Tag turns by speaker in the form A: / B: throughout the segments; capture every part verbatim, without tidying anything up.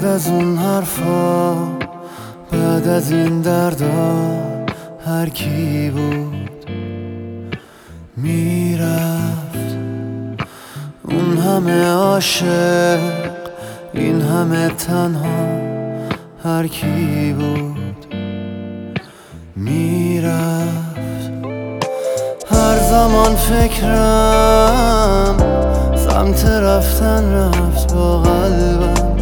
A: بعد از اون حرفا، بعد از این دردا، هر کی بود میرفت. اون همه عاشق، این همه تنها، هر کی بود میرفت. هر زمان فکرم سمت رفتن رفت، با قلبم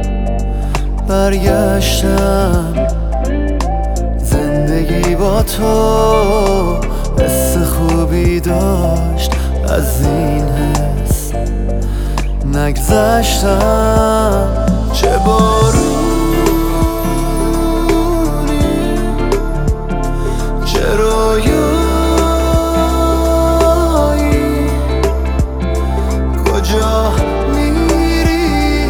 A: برگشتم. زندگی با تو حس خوبی داشت، از این حس نگذشتم. چه بارونی، چه رویایی، کجا میری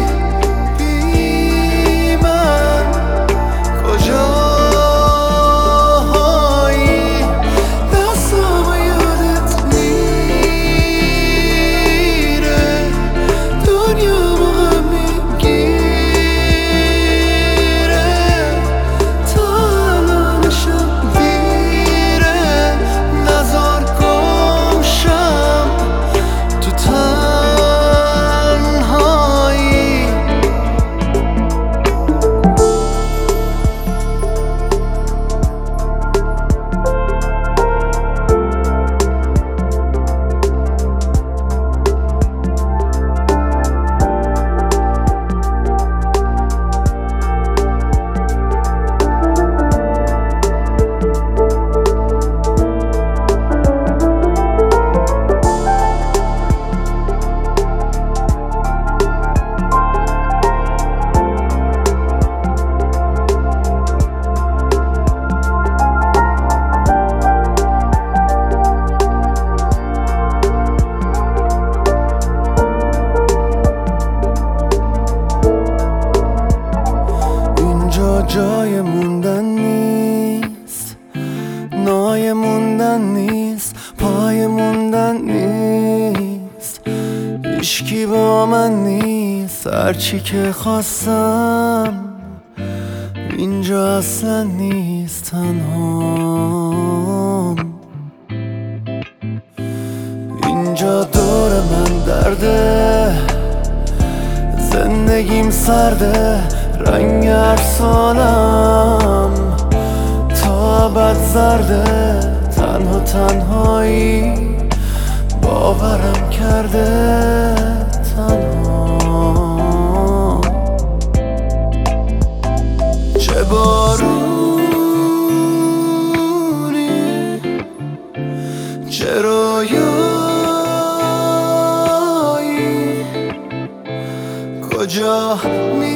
A: بی من، کجایی؟ دستامو یادت میره، دنیامو غم میگیره، تا الانشم دیره. نزار گم شم تو تنهایی. جای موندن نیست، نای موندن نیست، پای موندن نیست، هیچکی با من نیست. هرچی که خواستم اینجا اصلا نیست، تنهام. اینجا دور من درده، زندگیم سرده، رنگ ارسالم تا ابد زرده. تنها تنهایی باورم کرده، تنها. چه بارونی، چه رویایی، کجا می